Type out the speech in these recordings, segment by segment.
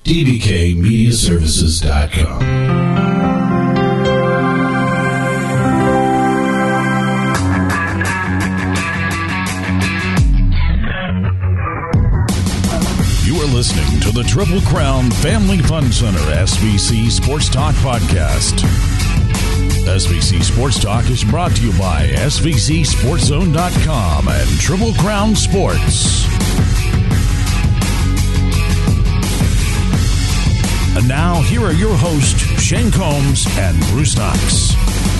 dbkmediaservices.com. Listening to the Triple Crown Family Fun Center SVC Sports Talk podcast. SVC Sports Talk is brought to you by SVCSportsZone.com and Triple Crown Sports. And now, here are your hosts, Shane Combs and Bruce Knox.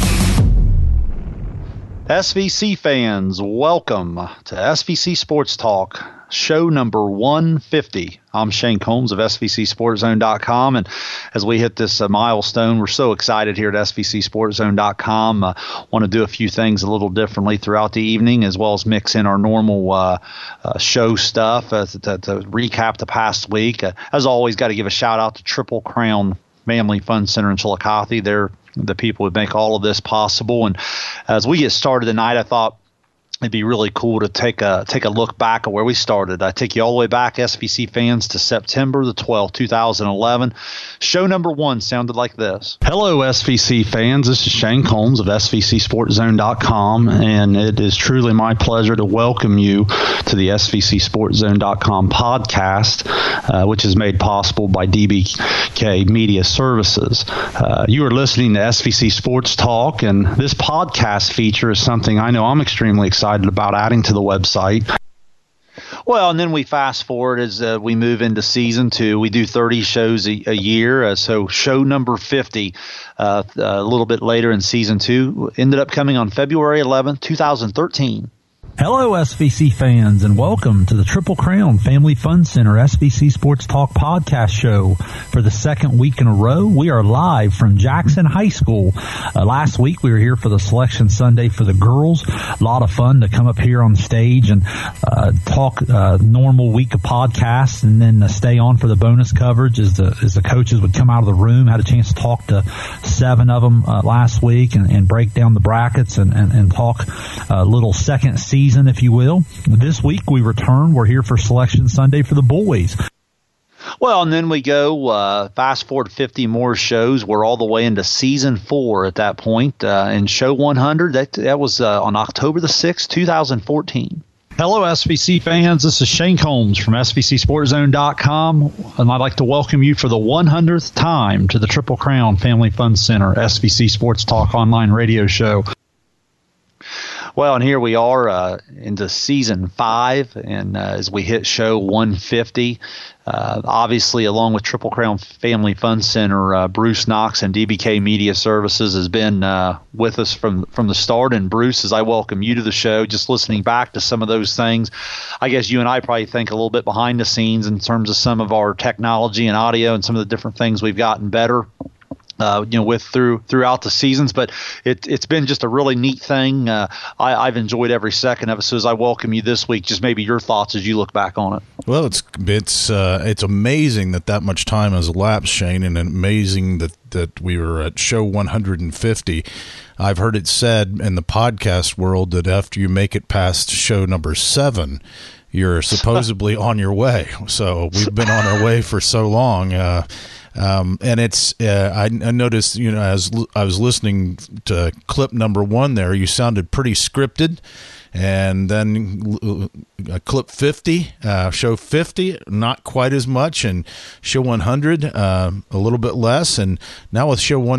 SVC fans, welcome to SVC Sports Talk, show number 150. I'm Shane Combs of SVCSportsZone.com, and as we hit this milestone, we're so excited here at SVCSportsZone.com. Want to do a few things a little differently throughout the evening, as well as mix in our normal show stuff to recap the past week. As always, got to give a shout out to Triple Crown Family Fun Center in Chillicothe. They're the people who make all of this possible. And as we get started tonight, I thought it'd be really cool to take a look back at where we started. I take you all the way back, SVC fans, to September the 12th, 2011. Show number 1 sounded like this. Hello, SVC fans. This is Shane Combs of SVCSportsZone.com, and it is truly my pleasure to welcome you to the SVCSportsZone.com podcast, which is made possible by DBK Media Services. You are listening to SVC Sports Talk, and this podcast feature is something I know I'm extremely excited about adding to the website. Well, and then we fast forward as we move into season 2. We do 30 shows a year. So show number 50, a little bit later in season 2, ended up coming on February 11th, 2013. Hello, SVC fans, and welcome to the Triple Crown Family Fun Center SVC Sports Talk podcast show. For the second week in a row, we are live from Jackson High School. Last week, we were here for the Selection Sunday for the girls. A lot of fun to come up here on stage and talk normal week of podcasts, and then stay on for the bonus coverage as the coaches would come out of the room. Had a chance to talk to 7 of them last week and break down the brackets and talk a little second season, if you will. This week we return. We're here for Selection Sunday for the boys. Well, and then we go fast forward 50 more shows. We're all the way into season 4 at that point. And show 100, that was on October the 6th, 2014. Hello, SVC fans. This is Shane Combs from SVCSportsZone.com, and I'd like to welcome you for the 100th time to the Triple Crown Family Fun Center SVC Sports Talk online radio show. Well, and here we are into season 5, and as we hit show 150, obviously along with Triple Crown Family Fun Center, Bruce Knox and DBK Media Services has been with us from the start. And Bruce, as I welcome you to the show, just listening back to some of those things, I guess you and I probably think a little bit behind the scenes in terms of some of our technology and audio and some of the different things we've gotten better with throughout the seasons, but it's been just a really neat thing. I've enjoyed every second of it. So as I welcome you this week, just maybe your thoughts as you look back on it. Well, it's amazing that much time has elapsed, Shane, and amazing that we were at show 150. I've heard it said in the podcast world that after you make it past show number 7, you're supposedly on your way. So we've been on our way for so long. And it's I noticed, as I was listening to clip number 1 there, you sounded pretty scripted. And then clip 50, show 50, not quite as much, and show 100, a little bit less, and now with show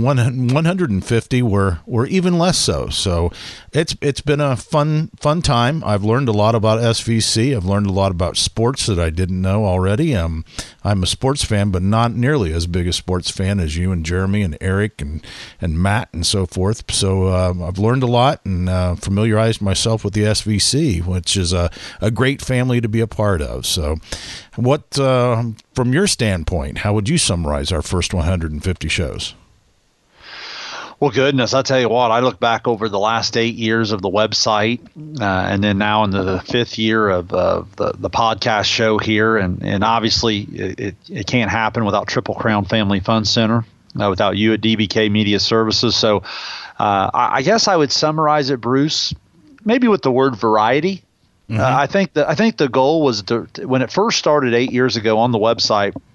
150, we're even less so. So it's been a fun time. I've learned a lot about SVC. I've learned a lot about sports that I didn't know already. I'm a sports fan, but not nearly as big a sports fan as you and Jeremy and Eric and Matt and so forth. So I've learned a lot and familiarized myself with the SVC, which is a great family to be a part of. So what, from your standpoint, how would you summarize our first 150 shows? Well, goodness, I tell you what, I look back over the last 8 years of the website and then now into the 5th year of the podcast show here. And obviously it can't happen without Triple Crown Family Fun Center, without you at DBK Media Services. So I guess I would summarize it, Bruce, maybe with the word variety. Mm-hmm. I think the goal was when it first started 8 years ago on the website,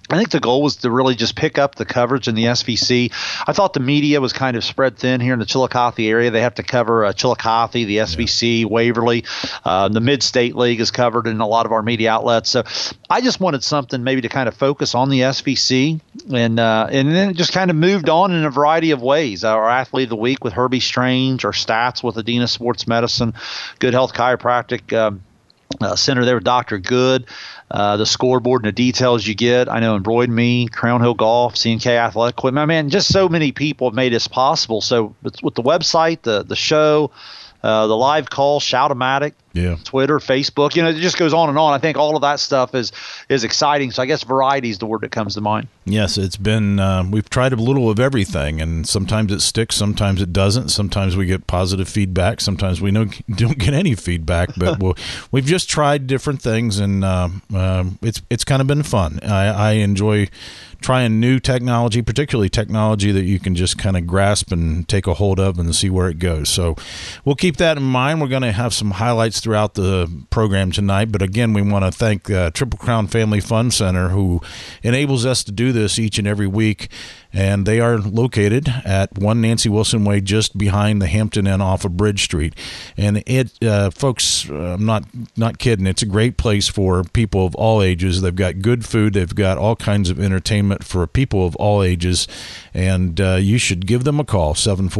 I think the goal was to really just pick up the coverage in the SVC. I thought the media was kind of spread thin here in the Chillicothe area. They have to cover Chillicothe, the SVC, Waverly. The Mid-State League is covered in a lot of our media outlets. So I just wanted something maybe to kind of focus on the SVC, and then it just kind of moved on in a variety of ways. Our Athlete of the Week with Herbie Strange, our stats with Adina Sports Medicine, Good Health Chiropractic Center there with Dr. Good. The scoreboard and the details you get. I know Embroid Me, Crown Hill Golf, CNK Athletic Equipment. Man, just so many people have made this possible. So with the website, the show, the live call, Shout-O-Matic, Twitter, Facebook, it just goes on and on. I think all of that stuff is exciting. So I guess variety is the word that comes to mind. Yes, it's been we've tried a little of everything, and sometimes it sticks, sometimes it doesn't. Sometimes we get positive feedback, sometimes we don't get any feedback. But we've just tried different things, and it's kind of been fun. I enjoy trying new technology, particularly technology that you can just kind of grasp and take a hold of and see where it goes. So we'll keep that in mind. We're going to have some highlights throughout the program tonight. But again, we want to thank Triple Crown Family Fun Center, who enables us to do this each and every week. And they are located at 1 Nancy Wilson Way, just behind the Hampton Inn off of Bridge Street. And folks, I'm not kidding. It's a great place for people of all ages. They've got good food. They've got all kinds of entertainment for people of all ages. And you should give them a call,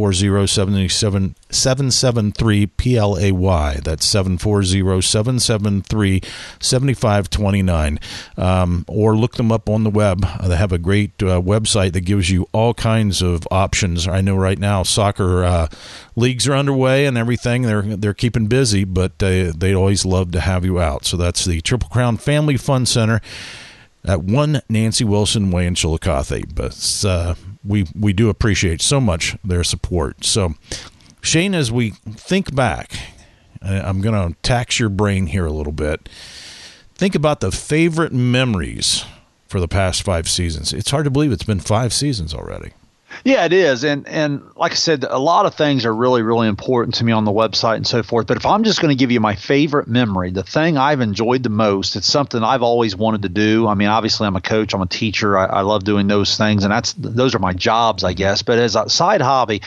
740-773-PLAY. That's 740-773-7529. Or look them up on the web. They have a great website that gives you all kinds of options. I know right now soccer leagues are underway and everything. They're keeping busy, but they always love to have you out. So that's the Triple Crown Family Fun Center at 1 Nancy Wilson Way in Chillicothe. But we do appreciate so much their support. So, Shane, as we think back, I'm going to tax your brain here a little bit. Think about the favorite memories for the past 5 seasons. It's hard to believe it's been 5 seasons already. Yeah, it is. And like I said, a lot of things are really, really important to me on the website and so forth. But if I'm just going to give you my favorite memory, the thing I've enjoyed the most, it's something I've always wanted to do. I mean, obviously I'm a coach, I'm a teacher. I love doing those things, and those are my jobs, I guess. But as a side hobby,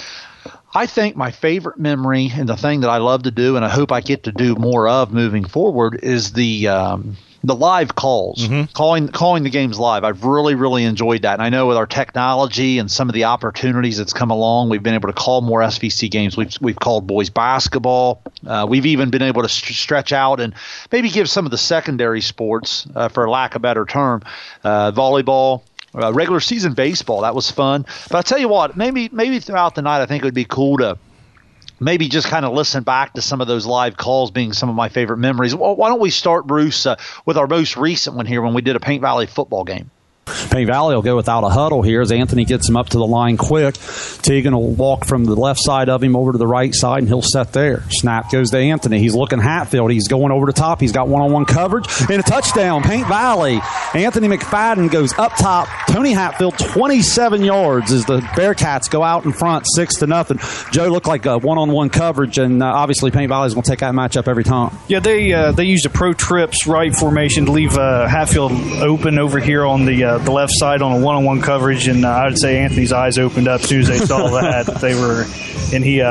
I think my favorite memory and the thing that I love to do, and I hope I get to do more of moving forward, is the live calls, calling the games live. I've really, really enjoyed that. And I know with our technology and some of the opportunities that's come along, we've been able to call more SVC games. We've called boys basketball. We've even been able to stretch out and maybe give some of the secondary sports, for lack of a better term, volleyball, regular season baseball. That was fun. But I'll tell you what, maybe throughout the night, I think it would be cool to maybe just kind of listen back to some of those live calls being some of my favorite memories. Well, why don't we start, Bruce, with our most recent one here when we did a Paint Valley football game. Paint Valley will go without a huddle here as Anthony gets him up to the line quick. Tegan will walk from the left side of him over to the right side, and he'll set there. Snap goes to Anthony. He's looking Hatfield. He's going over the top. He's got one-on-one coverage. And a touchdown, Paint Valley. Anthony McFadden goes up top. Tony Hatfield, 27 yards as the Bearcats go out in front, 6-0. Joe looked like a one-on-one coverage, and obviously Paint Valley's going to take that matchup every time. Yeah, they used a pro trips right formation to leave Hatfield open over here on the left side on a one-on-one coverage, and I would say Anthony's eyes opened up as soon as they saw that. And he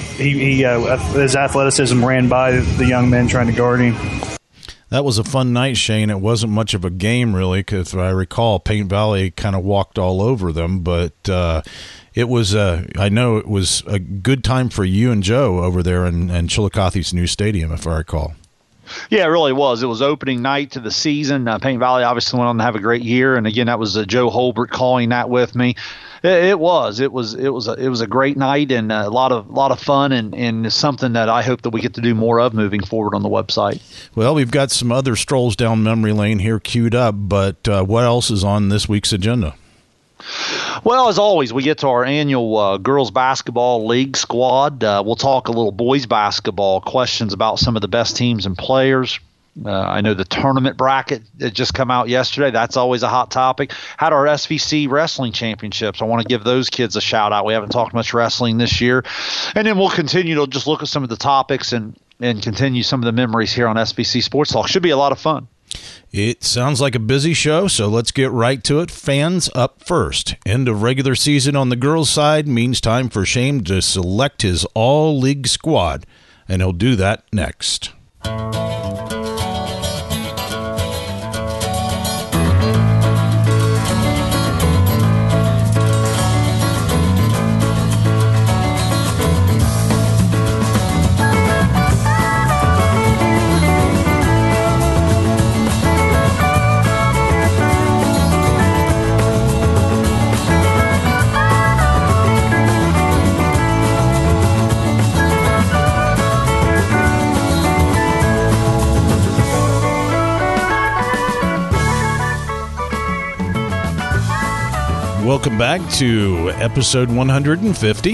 his athleticism ran by the young men trying to guard him. That was a fun night, Shane. It wasn't much of a game, really, because if I recall, Paint Valley kind of walked all over them, but it was I know it was a good time for you and Joe over there in Chillicothe's new stadium, if I recall. Yeah, it really was. It was opening night to the season. Paint Valley obviously went on to have a great year, and again, that was Joe Holbert calling that with me. It was a great night and a lot of fun, and something that I hope that we get to do more of moving forward on the website. Well, we've got some other strolls down memory lane here queued up, but what else is on this week's agenda? Well, as always, we get to our annual girls basketball league squad. We'll talk a little boys basketball, questions about some of the best teams and players. I know the tournament bracket that just come out yesterday. That's always a hot topic. Had our SVC wrestling championships. I want to give those kids a shout out. We haven't talked much wrestling this year. And then we'll continue to just look at some of the topics and continue some of the memories here on SVC Sports Talk. Should be a lot of fun. It sounds like a busy show, so let's get right to it. Fans up first. End of regular season on the girls' side means time for Shane to select his all-league squad, and he'll do that next. Welcome back to episode 150.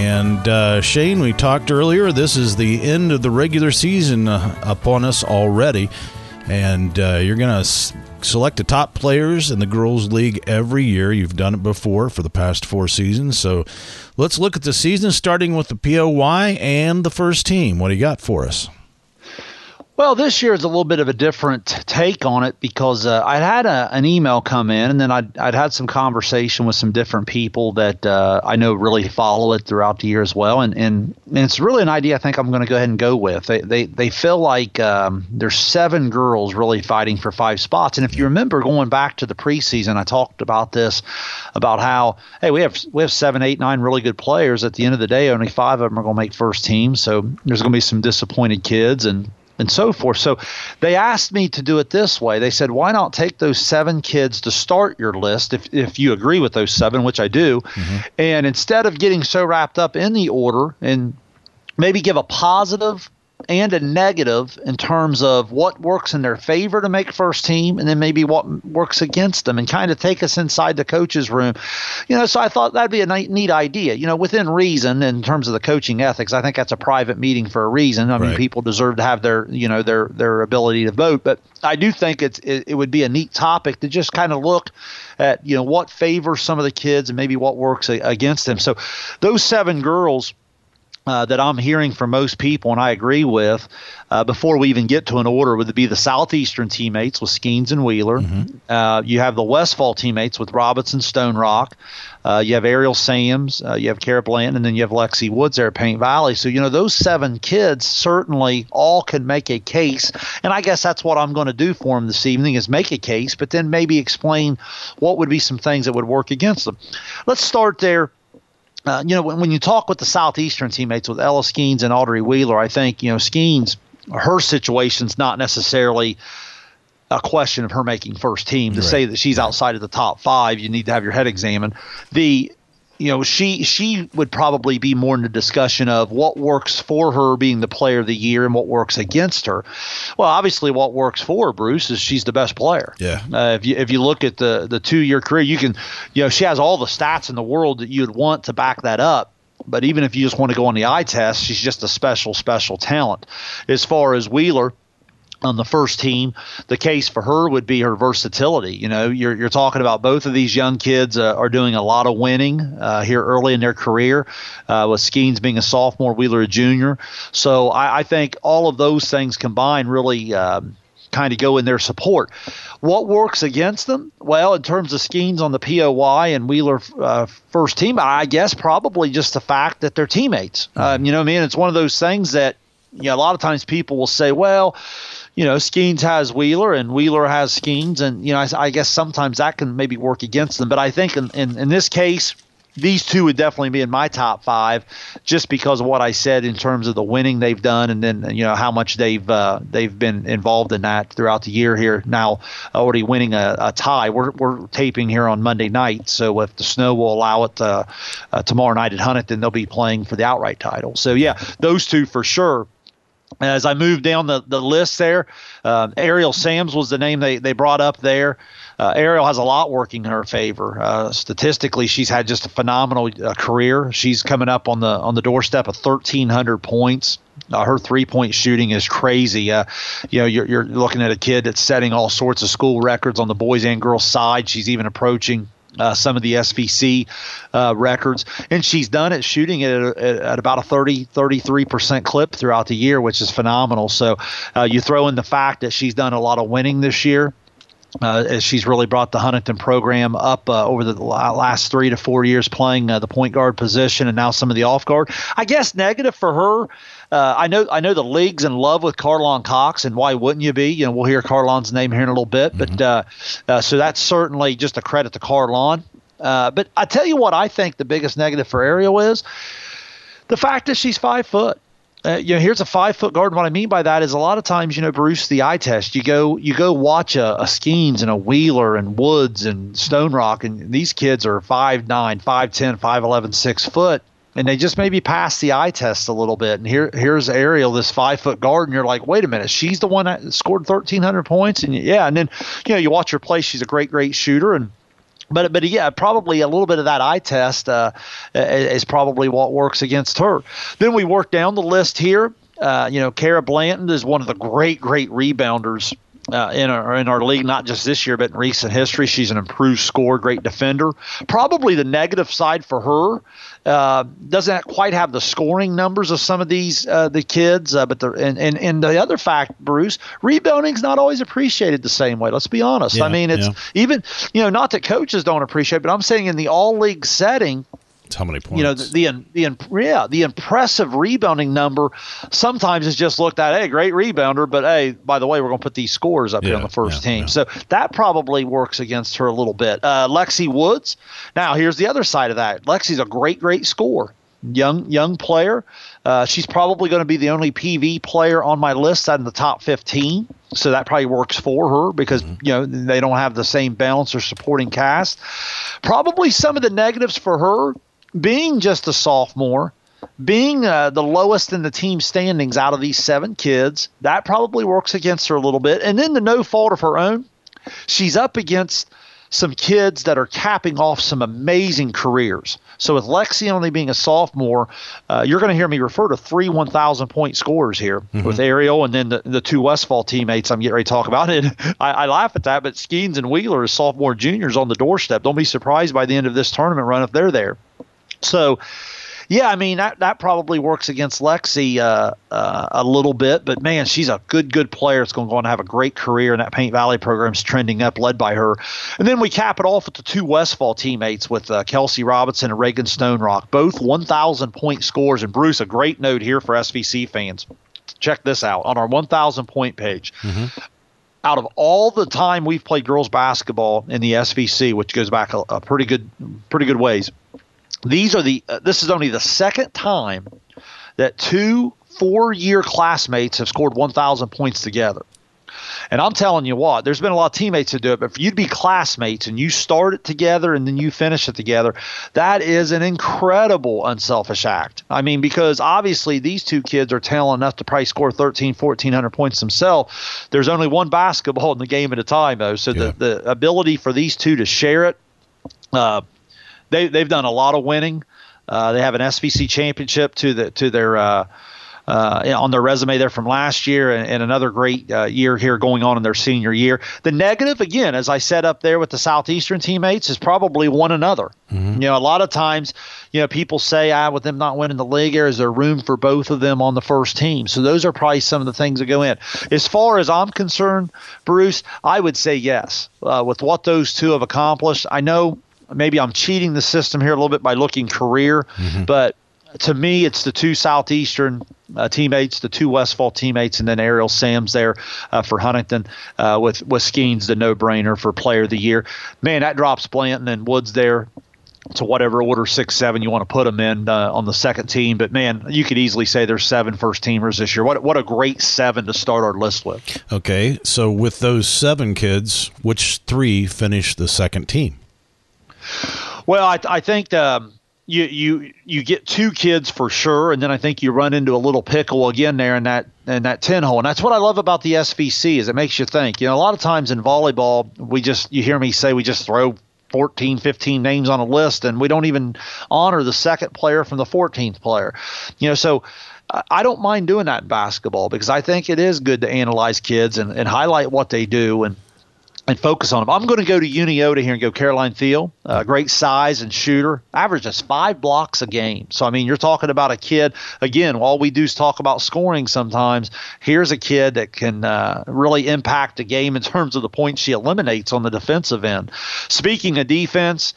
And Shane, we talked earlier, this is the end of the regular season upon us already. And you're going to select the top players in the girls' league every year. You've done it before for the past 4 seasons. So let's look at the season, starting with the POY and the first team. What do you got for us? Well, this year is a little bit of a different take on it because I'd had an email come in, and then I'd had some conversation with some different people that I know really follow it throughout the year as well, and it's really an idea I think I'm going to go ahead and go with. They feel like there's 7 girls really fighting for 5 spots, and if you remember going back to the preseason, I talked about this, about how, hey, we have 7, 8, 9 really good players. At the end of the day, only 5 of them are going to make first team, so there's going to be some disappointed kids and so forth. So they asked me to do it this way. They said, why not take those 7 kids to start your list, if you agree with those 7, which I do, and instead of getting so wrapped up in the order, and maybe give a positive and a negative in terms of what works in their favor to make first team, and then maybe what works against them, and kind of take us inside the coach's room. So I thought that'd be a neat idea, within reason in terms of the coaching ethics. I think that's a private meeting for a reason. I mean, people deserve to have their, their ability to vote, but I do think it would be a neat topic to just kind of look at, what favors some of the kids and maybe what works against them. So those 7 girls that I'm hearing from most people, and I agree with, before we even get to an order, would be the Southeastern teammates with Skeens and Wheeler. You have the Westfall teammates with Robinson, Stone Rock. You have Ariel Sams, you have Cara Bland, and then you have Lexi Woods there at Paint Valley. So, those 7 kids certainly all can make a case. And I guess that's what I'm going to do for them this evening, is make a case, but then maybe explain what would be some things that would work against them. Let's start there. When you talk with the Southeastern teammates with Ella Skeens and Audrey Wheeler, I think, Skeens, her situation's not necessarily a question of her making first team. To say that she's outside of the top 5, you need to have your head examined. She would probably be more in the discussion of what works for her being the player of the year and what works against her. Well, obviously what works for her, Bruce, is she's the best player. Yeah. If you look at the 2-year career, you can, she has all the stats in the world that you'd want to back that up. But even if you just want to go on the eye test, she's just a special talent. As far as Wheeler, on the first team, the case for her would be her versatility. You're talking about both of these young kids are doing a lot of winning here early in their career, with Skeens being a sophomore, Wheeler a junior. So I think all of those things combined really kind of go in their support. What works against them? Well, in terms of Skeens on the POY and Wheeler first team, I guess probably just the fact that they're teammates. It's one of those things that a lot of times people will say, well, Skeens has Wheeler and Wheeler has Skeens, and I guess sometimes that can maybe work against them. But I think in this case, these 2 would definitely be in my top 5, just because of what I said in terms of the winning they've done, and then how much they've been involved in that throughout the year here. Now already winning a tie. We're taping here on Monday night, so if the snow will allow it, tomorrow night at Huntington they'll be playing for the outright title. So yeah, those 2 for sure. As I moved down the list there, Ariel Sams was the name they brought up there. Ariel has a lot working in her favor. Statistically, she's had just a phenomenal career. She's coming up on the doorstep of 1,300 points. Her 3-point shooting is crazy. You're looking at a kid that's setting all sorts of school records on the boys and girls side. She's even approaching some of the SVC records, and she's done it shooting at about a 33% clip throughout the year, which is phenomenal. So you throw in the fact that she's done a lot of winning this year, as she's really brought the Huntington program up over the last 3 to 4 years playing the point guard position and now some of the off guard. I guess negative for her. I know the league's in love with Carlon Cox, and why wouldn't you be? We'll hear Carlon's name here in a little bit, but so that's certainly just a credit to Carlon. But I tell you what, I think the biggest negative for Ariel is the fact that she's 5 foot. Here's a 5 foot guard. What I mean by that is a lot of times, Bruce, the eye test, you go watch a Skeens and a Wheeler and Woods and Stone Rock, and these kids are 5'9", 5'10", 5'11", 6 foot. And they just maybe pass the eye test a little bit. And here's Ariel, this 5 foot guard, and you're like, wait a minute, she's the one that scored 1,300 points. And and then you watch her play. She's a great shooter, and but yeah, probably a little bit of that eye test is probably what works against her. Then we work down the list here. Kara Blanton is one of the great rebounders in our league, not just this year, but in recent history. She's an improved scorer, great defender. Probably the negative side for her, doesn't quite have the scoring numbers of some of these the kids, but and the other fact, Bruce, rebounding's not always appreciated the same way. Let's be honest. Yeah, I mean, it's even not that coaches don't appreciate, but I'm saying in the all league setting. How many points? The impressive rebounding number sometimes is just looked at, hey, great rebounder, but hey, by the way, we're going to put these scores up here on the first team. Yeah. So that probably works against her a little bit. Lexi Woods. Now, here's the other side of that. Lexi's a great scorer. Young player. She's probably going to be the only PV player on my list out in the top 15. So that probably works for her because they don't have the same balance or supporting cast. Probably some of the negatives for her, being just a sophomore, being the lowest in the team standings out of these 7 kids, that probably works against her a little bit. And then the no fault of her own, she's up against some kids that are capping off some amazing careers. So with Lexi only being a sophomore, you're going to hear me refer to 3 1,000-point scorers here with Ariel and then the 2 Westfall teammates I'm getting ready to talk about. And I laugh at that, but Skeens and Wheeler as sophomore juniors on the doorstep. Don't be surprised by the end of this tournament run if they're there. So, yeah, I mean, that probably works against Lexi a little bit. But, man, she's a good player. It's going to have a great career, and that Paint Valley program's trending up, led by her. And then we cap it off with the 2 Westfall teammates with Kelsey Robinson and Reagan Stone Rock, both 1,000-point scores. And, Bruce, a great note here for SVC fans. Check this out. On our 1,000-point page, out of all the time we've played girls basketball in the SVC, which goes back a pretty good ways, this is only the second time that 2 4-year classmates have scored 1,000 points together. And I'm telling you what, there's been a lot of teammates that do it, but for you to be classmates and you start it together and then you finish it together, that is an incredible unselfish act. I mean, because obviously these 2 kids are talented enough to probably score 1,400 points themselves. There's only one basketball in the game at a time, though. So the ability for these 2 to share it, They've done a lot of winning. They have an SVC championship to their on their resume there from last year, and another great year here going on in their senior year. The negative, again, as I said up there with the Southeastern teammates, is probably one another. A lot of times, people say, with them not winning the league, is there room for both of them on the first team? So those are probably some of the things that go in. As far as I'm concerned, Bruce, I would say yes. With what those 2 have accomplished, I know maybe I'm cheating the system here a little bit by looking career, but to me, it's the 2 Southeastern teammates, the 2 Westfall teammates, and then Ariel Sams there for Huntington with Skeens, the no-brainer for Player of the Year. Man, that drops Blanton and Woods there to whatever order 6, 7 you want to put them in on the second team. But, man, you could easily say there's 7 first-teamers this year. What a great 7 to start our list with. Okay, so with those 7 kids, which 3 finished the second team? Well, I think you get 2 kids for sure, and then I think you run into a little pickle again there in that 10 hole. And that's what I love about the SVC is it makes you think. A lot of times in volleyball, you hear me say we just throw 14, 15 names on a list, and we don't even honor the second player from the 14th player. So I don't mind doing that in basketball because I think it is good to analyze kids and highlight what they do. And and focus on him. I'm going to go to Uniota here and go Caroline Thiel. Great size and shooter. Averages 5 blocks a game. So, I mean, you're talking about a kid, again, all we do is talk about scoring sometimes. Here's a kid that can really impact a game in terms of the points she eliminates on the defensive end. Speaking of defense,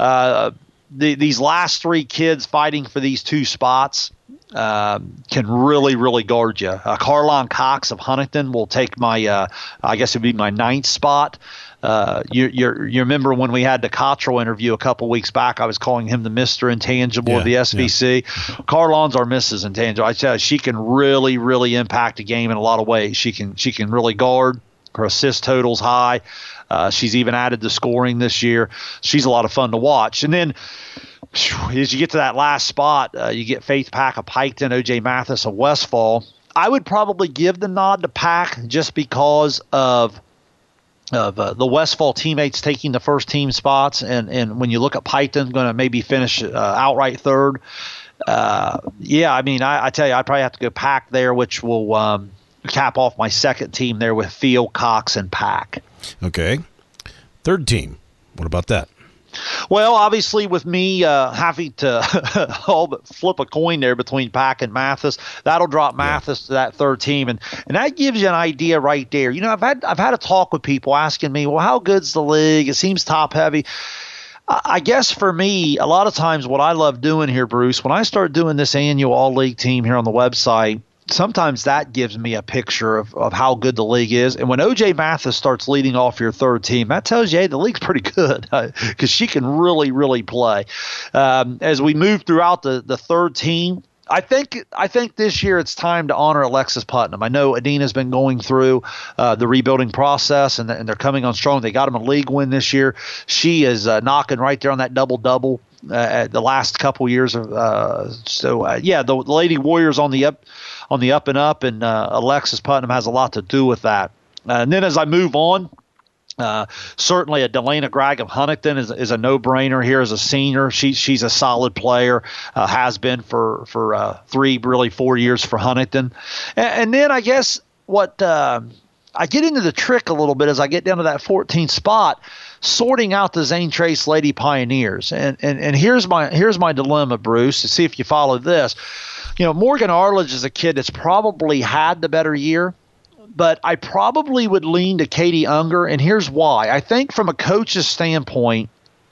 these last 3 kids fighting for these 2 spots can really, really guard you. Carlon Cox of Huntington will take my, I guess it would be my 9th spot. You remember when we had the Cottrell interview a couple weeks back, I was calling him the Mr. Intangible of the SVC. Yeah. Carlon's our Mrs. Intangible. I tell you, she can really, really impact a game in a lot of ways. She can really guard. Her assist total's high. She's even added to scoring this year. She's a lot of fun to watch. And then as you get to that last spot, you get Faith Pack of Piketon, O.J. Mathis of Westfall. I would probably give the nod to Pack just because of the Westfall teammates taking the first team spots. And when you look at Piketon, going to maybe finish outright third. Yeah, I mean, I tell you, I'd probably have to go Pack there, which will cap off my second team there with Thiel, Cox, and Pack. Okay. Third team. What about that? Well, obviously, with me having to all but flip a coin there between Pack and Mathis, that'll drop Mathis to that third team, and that gives you an idea right there. You know, I've had a talk with people asking me, well, how good's the league? It seems top heavy. I guess for me, a lot of times what I love doing here, Bruce, when I start doing this annual all-league team here on the website, sometimes that gives me a picture of how good the league is. And when O.J. Mathis starts leading off your third team, that tells you, hey, the league's pretty good because she can really, really play. As we move throughout the third team, I think this year it's time to honor Alexis Putnam. I know Adina's been going through the rebuilding process, and they're coming on strong. They got him a league win this year. She is knocking right there on that double-double the last couple years. The Lady Warriors on the up and up, and Alexis Putnam has a lot to do with that. And then as I move on, certainly a Delana Gregg of Huntington is a no-brainer here as a senior. She's a solid player, has been for 3, really 4 years for Huntington. And then I guess what I get into the trick a little bit as I get down to that 14th spot, sorting out the Zane Trace Lady Pioneers. And here's my dilemma, Bruce, to see if you follow this. You know, Morgan Arledge is a kid that's probably had the better year, but I probably would lean to Katie Unger, and here's why. I think from a coach's standpoint,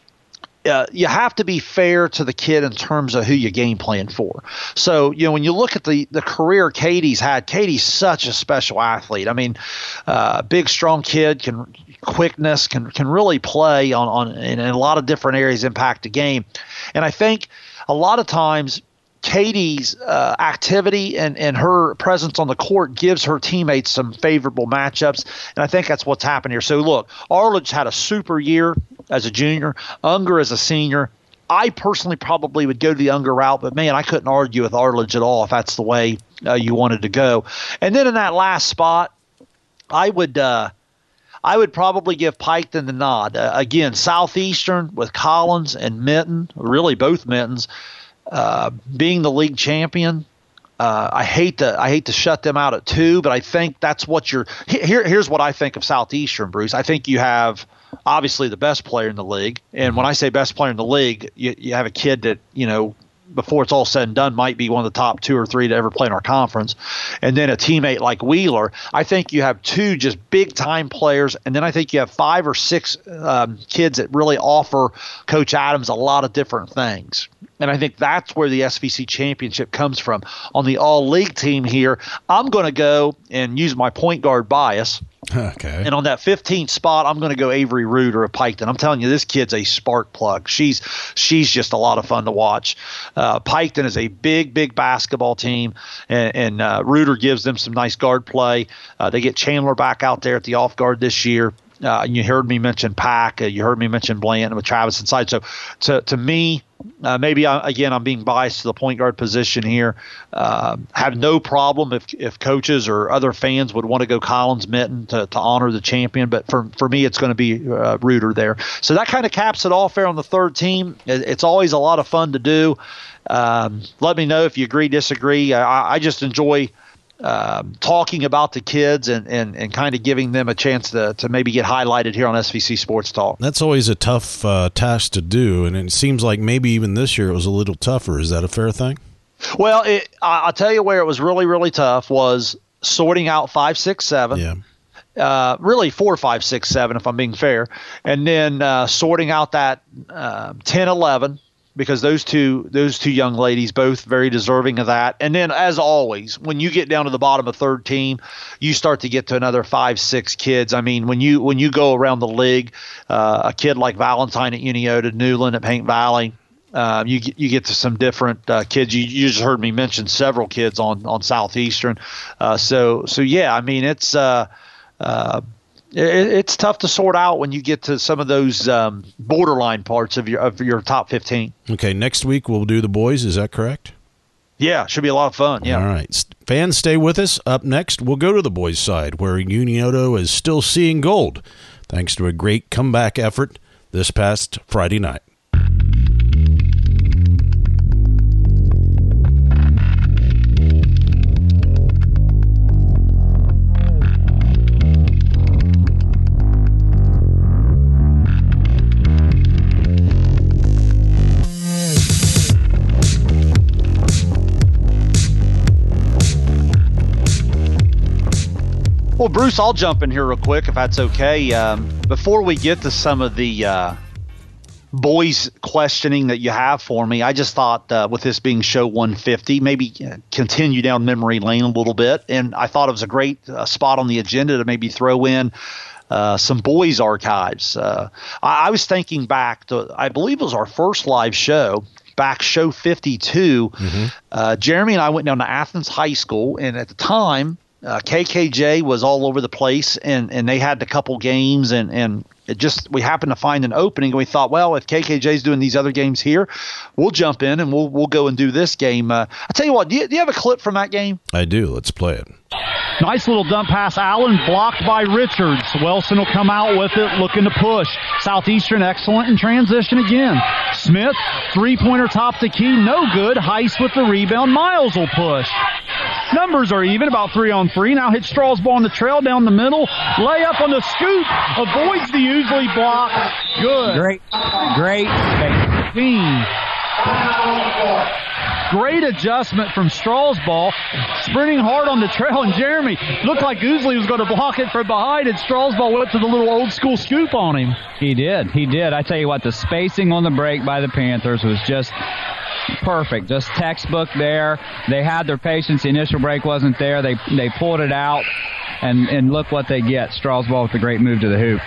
you have to be fair to the kid in terms of who you game plan for. So, you know, when you look at the career Katie's had, Katie's such a special athlete. I mean, big, strong kid, quickness, can really play in a lot of different areas, impact the game. And I think a lot of times Katie's activity and her presence on the court gives her teammates some favorable matchups, and I think that's what's happened here. So, look, Arledge had a super year as a junior, Unger as a senior. I personally probably would go the Unger route, but, man, I couldn't argue with Arledge at all if that's the way you wanted to go. And then in that last spot, I would probably give Piketon the nod. Again, Southeastern with Collins and Minton, really both Mintons, being the league champion. I hate to shut them out at 2, but I think that's what here's what I think of Southeastern, Bruce. I think you have obviously the best player in the league, and when I say best player in the league, you have a kid that, you know, before it's all said and done, might be one of the top 2 or 3 to ever play in our conference. And then a teammate like Wheeler. I think you have 2 just big-time players, and then I think you have 5 or 6 kids that really offer Coach Adams a lot of different things. And I think that's where the SVC championship comes from. On the all-league team here, I'm going to go and use my point guard bias. Okay. And on that 15th spot, I'm going to go Avery Reuter of Piketon. I'm telling you, this kid's a spark plug. She's just a lot of fun to watch. Piketon is a big basketball team, and Reuter gives them some nice guard play. They get Chandler back out there at the off guard this year. You heard me mention Pack. You heard me mention Blanton with Travis inside. So to me, maybe I'm being biased to the point guard position here. Have no problem if coaches or other fans would want to go Collins Minton to honor the champion. But for me, it's going to be Reuter there. So that kind of caps it off there on the third team. It's always a lot of fun to do. Let me know if you agree, disagree. I just enjoy talking about the kids and kind of giving them a chance to maybe get highlighted here on SVC Sports Talk. That's always a tough task to do, and it seems like maybe even this year it was a little tougher. Is that a fair thing? Well, I'll tell you where it was really, really tough was sorting out 5, 6, 7. Yeah. Really 4, 5, 6, 7, if I'm being fair, and then sorting out that 10, 11. Because those two young ladies, both very deserving of that. And then, as always, when you get down to the bottom of third team, you start to get to another 5, 6 kids. I mean, when you go around the league, a kid like Valentine at Uniota, Newland at Paint Valley, you get to some different kids. You just heard me mention several kids on Southeastern. So yeah, I mean it's tough to sort out when you get to some of those borderline parts of your top 15. Okay, next week we'll do the boys. Is that correct? Yeah, should be a lot of fun. Yeah. All right. Fans, stay with us. Up next, we'll go to the boys' side, where Unioto is still seeing gold, thanks to a great comeback effort this past Friday night. Well, Bruce, I'll jump in here real quick if that's okay. Before we get to some of the boys questioning that you have for me, I just thought with this being show 150, maybe continue down memory lane a little bit. And I thought it was a great spot on the agenda to maybe throw in some boys archives. I was thinking back to, I believe it was our first live show, back show 52. Mm-hmm. Jeremy and I went down to Athens High School, and at the time, KKJ was all over the place, and they had a couple games, and it just, we happened to find an opening, and we thought, well, if KKJ's doing these other games here, we'll jump in and we'll go and do this game. I tell you what, do you have a clip from that game? I do. Let's play it. Nice little dump pass. Allen blocked by Richards. Wilson will come out with it, looking to push. Southeastern excellent in transition again. Smith, three-pointer top to key, no good. Heiss with the rebound. Miles will push. Numbers are even, about 3-on-3. Now hits Strasbaugh on the trail down the middle. Layup on the scoop. Avoids the usually block. Good. Great. Team. Great adjustment from Strasbaugh, sprinting hard on the trail, and Jeremy looked like Oosley was going to block it from behind, and Strasbaugh went to the little old-school scoop on him. He did. I tell you what, the spacing on the break by the Panthers was just perfect, just textbook there. They had their patience. The initial break wasn't there. They pulled it out, and look what they get. Strasbaugh with a great move to the hoop.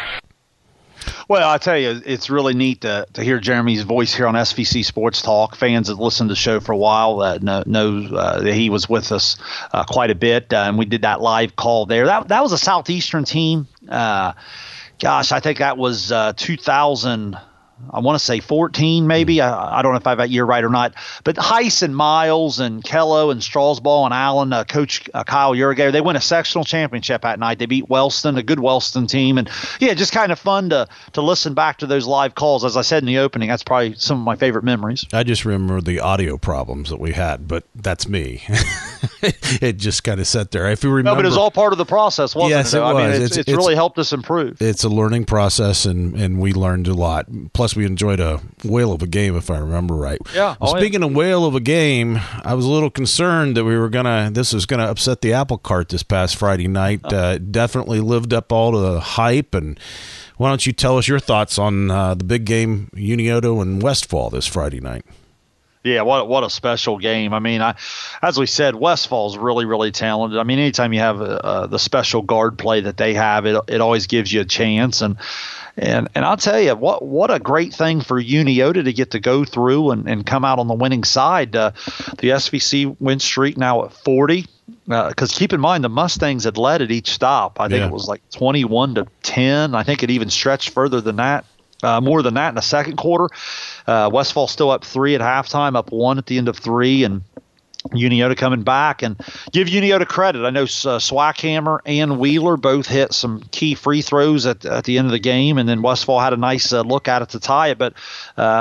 Well, I tell you, it's really neat to hear Jeremy's voice here on SVC Sports Talk. Fans that listened to the show for a while know that he was with us quite a bit, and we did that live call there. That was a Southeastern team. I think that was 2000. I want to say 14 maybe. I don't know if I have that year right or not. But Heiss and Miles and Kello and Strasbaugh and Allen, Coach Kyle Urigater, they won a sectional championship that night. They beat Wellston, a good Wellston team. And, yeah, just kind of fun to listen back to those live calls. As I said in the opening, that's probably some of my favorite memories. I just remember the audio problems that we had, but that's me. It just kind of sat there. If you remember, no, but it was all part of the process, wasn't yes, it? It was. I mean, it's really helped us improve. It's a learning process, and we learned a lot. Plus, we enjoyed a whale of a game, if I remember right. Yeah. Speaking of whale of a game, I was a little concerned that this was gonna upset the apple cart this past Friday night. Definitely lived up all to the hype. And why don't you tell us your thoughts on the big game, Unioto and Westfall this Friday night? Yeah, what a special game. I mean, as we said, Westfall's really, really talented. I mean, anytime you have the special guard play that they have, it always gives you a chance. And I'll tell you, what a great thing for Uniota to get to go through and come out on the winning side. The SVC win streak now at 40. Because keep in mind, the Mustangs had led at each stop. I think it was like 21-10. I think it even stretched further than that. More than that in the second quarter. Westfall still up 3 at halftime, up 1 at the end of 3, and Uniota coming back. And give Uniota credit. I know Swackhammer and Wheeler both hit some key free throws at the end of the game, and then Westfall had a nice look at it to tie it. But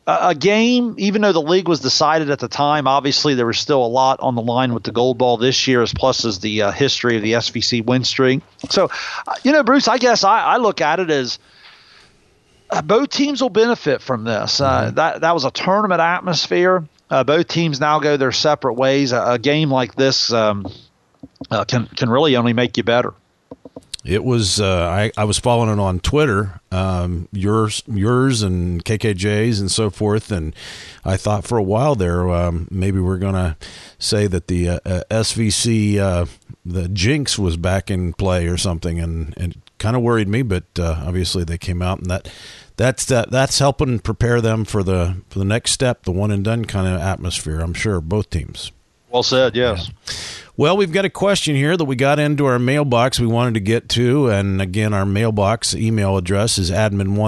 a game, even though the league was decided at the time, obviously there was still a lot on the line with the Gold Ball this year, as plus as the history of the SVC win streak. So, Bruce, I guess I look at it as both teams will benefit from this. That was a tournament atmosphere. Both teams now go their separate ways. A game like this can really only make you better. It was I was following it on Twitter, yours and KKJ's and so forth, and I thought for a while there maybe we're going to say that the SVC the jinx was back in play or something, and it kind of worried me, but obviously they came out, and that's helping prepare them for the next step, the one and done kind of atmosphere. I'm sure both teams. Well said. Yes. Yeah. Well, we've got a question here that we got into our mailbox we wanted to get to. And again, our mailbox email address is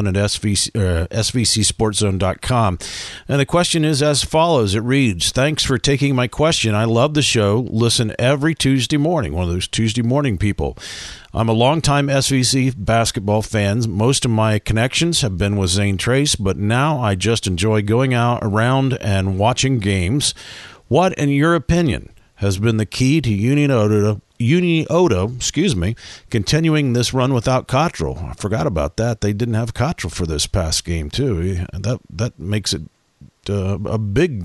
admin1@svcsportzone.com. And the question is as follows. It reads, "Thanks for taking my question. I love the show. Listen every Tuesday morning." One of those Tuesday morning people. "I'm a longtime SVC basketball fan. Most of my connections have been with Zane Trace, but now I just enjoy going out around and watching games. What, in your opinion, has been the key to Union Odo, continuing this run without Cottrell?" I forgot about that. They didn't have Cottrell for this past game too. That makes it a big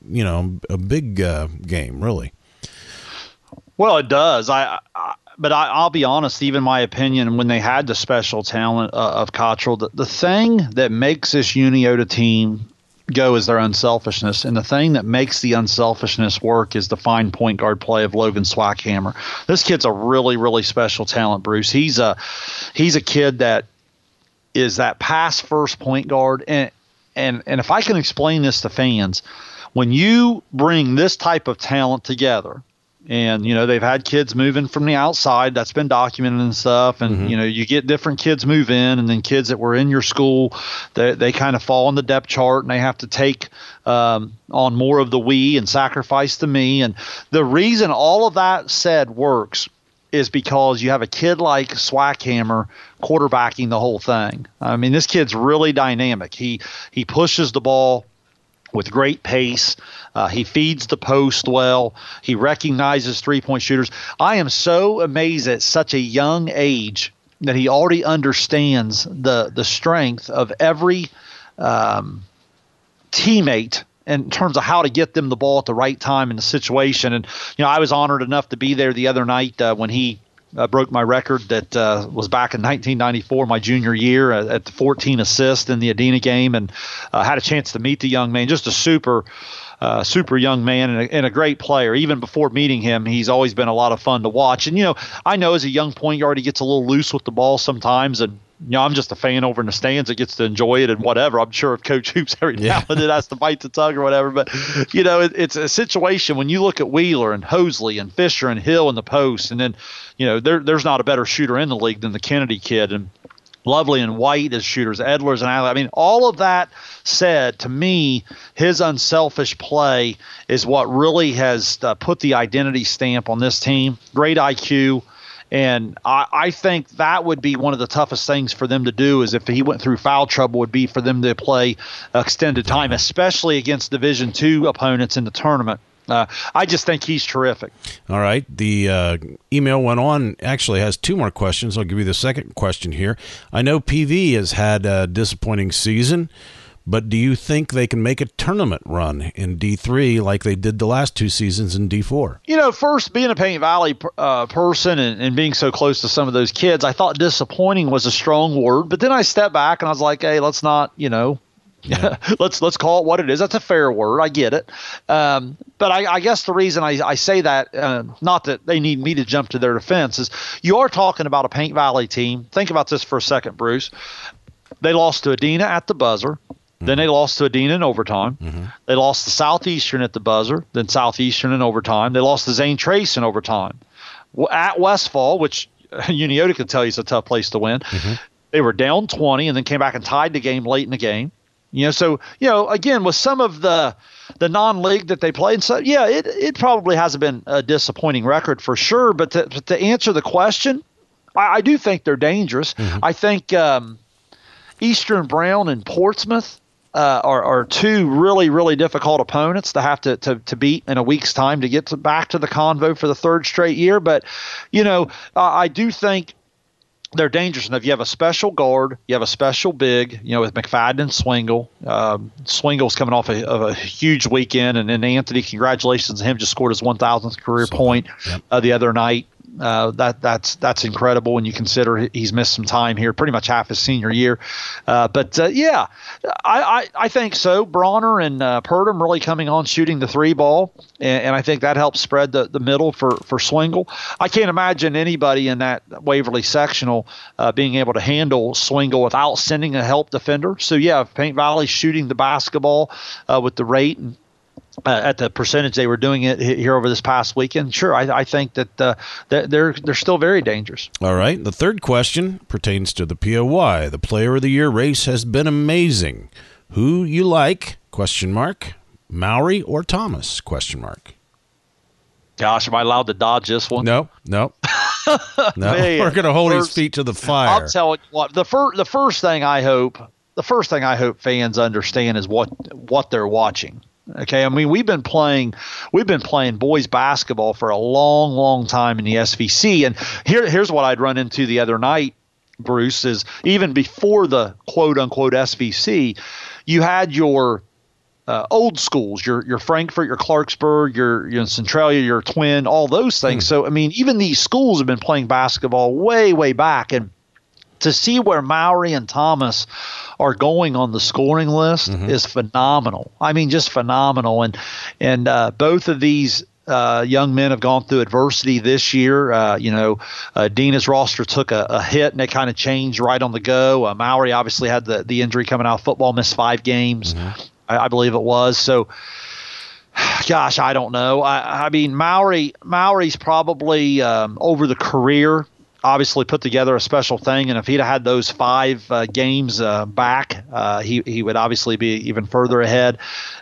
game, really. Well, it does. But I'll be honest. Even my opinion, when they had the special talent of Cottrell, the thing that makes this Uniota team go is their unselfishness, and the thing that makes the unselfishness work is the fine point guard play of Logan Swackhammer. This kid's a really, really special talent, Bruce. He's a kid that is that pass first point guard, and if I can explain this to fans, when you bring this type of talent together, and they've had kids moving from the outside, that's been documented and stuff, and you get different kids move in, and then kids that were in your school, they kind of fall on the depth chart, and they have to take on more of the we and sacrifice the me. And the reason all of that said works is because you have a kid like Swackhammer quarterbacking the whole thing. I mean, this kid's really dynamic. He pushes the ball with great pace. He feeds the post well. He recognizes three-point shooters. I am so amazed at such a young age that he already understands the strength of every teammate in terms of how to get them the ball at the right time in the situation. And, I was honored enough to be there the other night when he broke my record that was back in 1994, my junior year, at the 14 assists in the Adena game, and had a chance to meet the young man. Just a super young man and a great player. Even before meeting him, he's always been a lot of fun to watch. And, I know as a young point guard, he gets a little loose with the ball sometimes, and I'm just a fan over in the stands that gets to enjoy it and whatever. I'm sure if Coach Hoops every now and then has to bite the tongue or whatever. But, it's a situation when you look at Wheeler and Hosley and Fisher and Hill in the post, and then, there's not a better shooter in the league than the Kennedy kid. And Lovely and White as shooters, Edlers and Allen. I mean, all of that said, to me, his unselfish play is what really has put the identity stamp on this team. Great IQ. And I think that would be one of the toughest things for them to do, is if he went through foul trouble, would be for them to play extended time, especially against Division II opponents in the tournament. I just think he's terrific. All right. The email went on, actually has two more questions. I'll give you the second question here. I know PV has had a disappointing season, but do you think they can make a tournament run in D3 like they did the last two seasons in D4? First, being a Paint Valley person and being so close to some of those kids, I thought disappointing was a strong word. But then I stepped back and I was like, hey, let's not, let's call it what it is. That's a fair word. I get it. But I guess the reason I say that, not that they need me to jump to their defense, is you are talking about a Paint Valley team. Think about this for a second, Bruce. They lost to Adena at the buzzer. Then they lost to Adena in overtime. Mm-hmm. They lost to Southeastern at the buzzer, then Southeastern in overtime. They lost to Zane Trace in overtime. At Westfall, which Uniota can tell you is a tough place to win, they were down 20 and then came back and tied the game late in the game. So, again, with some of the non-league that they played, so yeah, it probably hasn't been a disappointing record for sure. But to answer the question, I do think they're dangerous. Mm-hmm. I think Eastern Brown and Portsmouth are two really, really difficult opponents to have to beat in a week's time to get back to the Convo for the third straight year. But, I do think they're dangerous enough. You have a special guard, you have a special big, with McFadden and Swingle. Swingle's coming off of a huge weekend, and then Anthony, congratulations to him, just scored his 1,000th career point the other night. That's incredible when you consider he's missed some time here, pretty much half his senior year. I think so. Bronner and Purdom really coming on shooting the three ball, and I think that helps spread the middle for Swingle. I can't imagine anybody in that Waverly sectional being able to handle Swingle without sending a help defender. So, if Paint Valley shooting the basketball with the rate and at the percentage they were doing it here over this past weekend, sure, I think that they're still very dangerous. All right. The third question pertains to the POY. The Player of the Year race has been amazing. Who you like? ? Mowry or Thomas? ? Gosh, am I allowed to dodge this one? No. Man, we're going to hold his feet to the fire. I'll tell you what. The first thing I hope fans understand is what they're watching. Okay, I mean we've been playing boys basketball for a long, long time in the SVC, and here's what I'd run into the other night, Bruce, is even before the quote unquote SVC, you had your old schools, your Frankfort, your Clarksburg, your Centralia, your Twin, all those things. So I mean, even these schools have been playing basketball way, way back, and to see where Mowry and Thomas are going on the scoring list is phenomenal. I mean, just phenomenal. And both of these young men have gone through adversity this year. Dina's roster took a hit, and it kind of changed right on the go. Mowry obviously had the injury coming out of football, missed 5 games, I believe it was. So, gosh, I don't know. I mean, Mowry's probably over the career obviously put together a special thing, and if he'd had those 5 games back, he would obviously be even further ahead.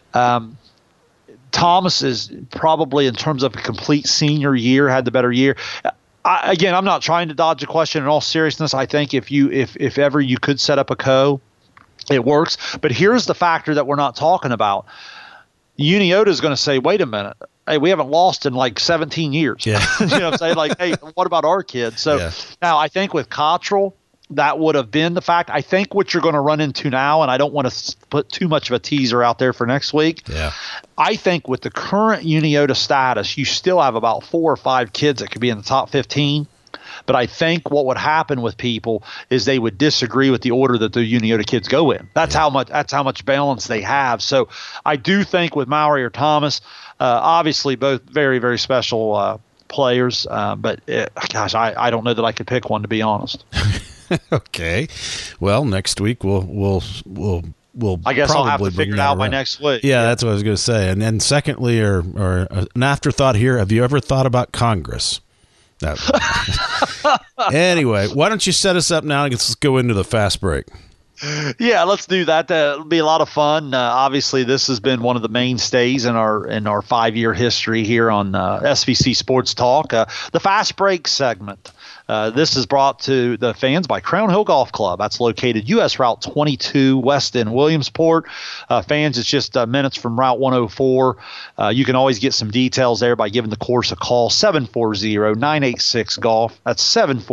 Thomas is probably, in terms of a complete senior year, had the better year. Again, I'm not trying to dodge a question. In all seriousness, I think if ever you could set up a co, it works. But here's the factor that we're not talking about. Uniota is going to say, wait a minute. Hey, we haven't lost in like 17 years. Yeah. You know what I'm saying? Like, hey, what about our kids? So now I think with Cottrell, that would have been the fact. I think what you're going to run into now, and I don't want to put too much of a teaser out there for next week. Yeah. I think with the current Uniota status, you still have about 4 or 5 kids that could be in the top 15. But I think what would happen with people is they would disagree with the order that the Uniota kids go in. That's how much balance they have. So I do think with Mowry or Thomas, obviously both very, very special players. But gosh, I don't know that I could pick one, to be honest. Okay. Well, next week we'll I guess I'll have to figure it out by next week. Yeah, that's what I was going to say. And then secondly, or an afterthought here, have you ever thought about Congress? No. Anyway, why don't you set us up now and let's go into the fast break. Yeah, let's do that. It'll be a lot of fun. Obviously, this has been one of the mainstays in our 5-year history here on SVC Sports Talk. The fast break segment. This is brought to the fans by Crown Hill Golf Club. That's located U.S. Route 22 west in Williamsport. Fans, it's just minutes from Route 104. You can always get some details there by giving the course a call, 740-986-GOLF. That's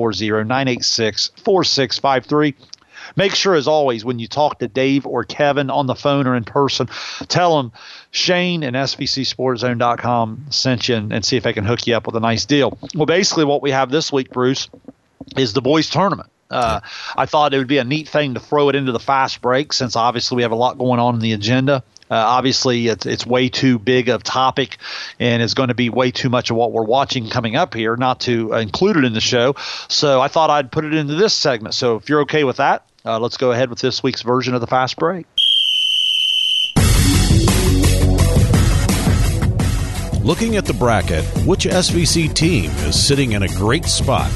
740-986-4653. Make sure, as always, when you talk to Dave or Kevin on the phone or in person, tell them Shane and SVCSportsZone.com sent you and see if they can hook you up with a nice deal. Well, basically what we have this week, Bruce, is the boys tournament. I thought it would be a neat thing to throw it into the fast break since obviously we have a lot going on in the agenda. Obviously, it's way too big of topic and it's going to be way too much of what we're watching coming up here not to include it in the show. So I thought I'd put it into this segment. So if you're okay with that, let's go ahead with this week's version of the fast break. Looking at the bracket, which SVC team is sitting in a great spot?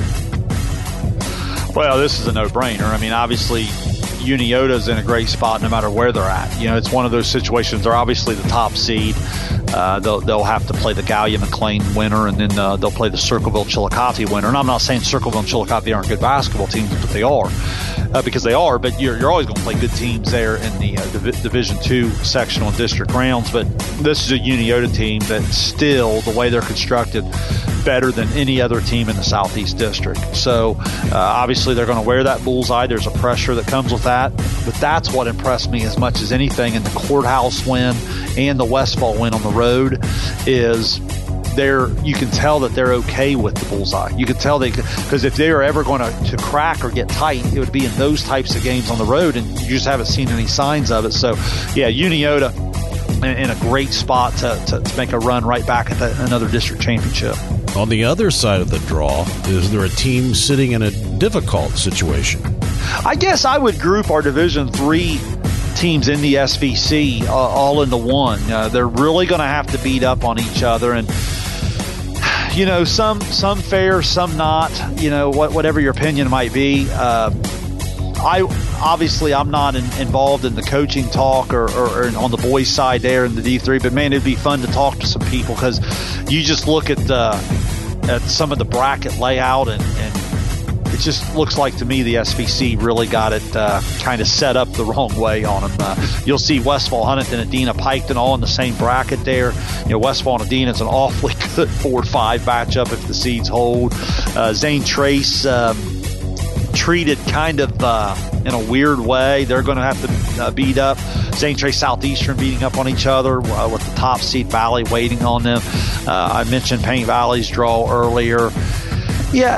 Well, this is a no-brainer. I mean, obviously, Uniota's in a great spot no matter where they're at. You know, it's one of those situations. They're obviously the top seed. They'll have to play the Gallia McLean winner, and then they'll play the Circleville-Chillicothe winner. And I'm not saying Circleville and Chillicothe aren't good basketball teams, but they are, because they are. But you're always going to play good teams there in the Division II sectional and district rounds. But this is a Uniota team that still, the way they're constructed, better than any other team in the Southeast District. So obviously they're going to wear that bullseye. There's a pressure that comes with that. But that's what impressed me as much as anything in the Courthouse win and the Westfall win on the road is you can tell that they're okay with the bullseye. You can tell because if they are ever going to crack or get tight, it would be in those types of games on the road, and you just haven't seen any signs of it. So, yeah, Uniota in a great spot to make a run right back at another district championship. On the other side of the draw, is there a team sitting in a difficult situation? I guess I would group our Division III teams in the SVC all into one. They're really going to have to beat up on each other, and some fair, some not. Whatever your opinion might be. I'm not involved in the coaching talk or on the boys' side there in the D3, but man, it'd be fun to talk to some people, because you just look at some of the bracket layout and it just looks like to me the SVC really got it kind of set up the wrong way on them. You'll see Westfall, Huntington, Adena, Piketon all in the same bracket there. Westfall and Adena is an awfully good 4-5 matchup if the seeds hold. Zane Trace treated kind of in a weird way. They're going to have to beat up Zane Trace Southeastern, beating up on each other with the top seed Valley waiting on them. I mentioned Paint Valley's draw earlier. Yeah.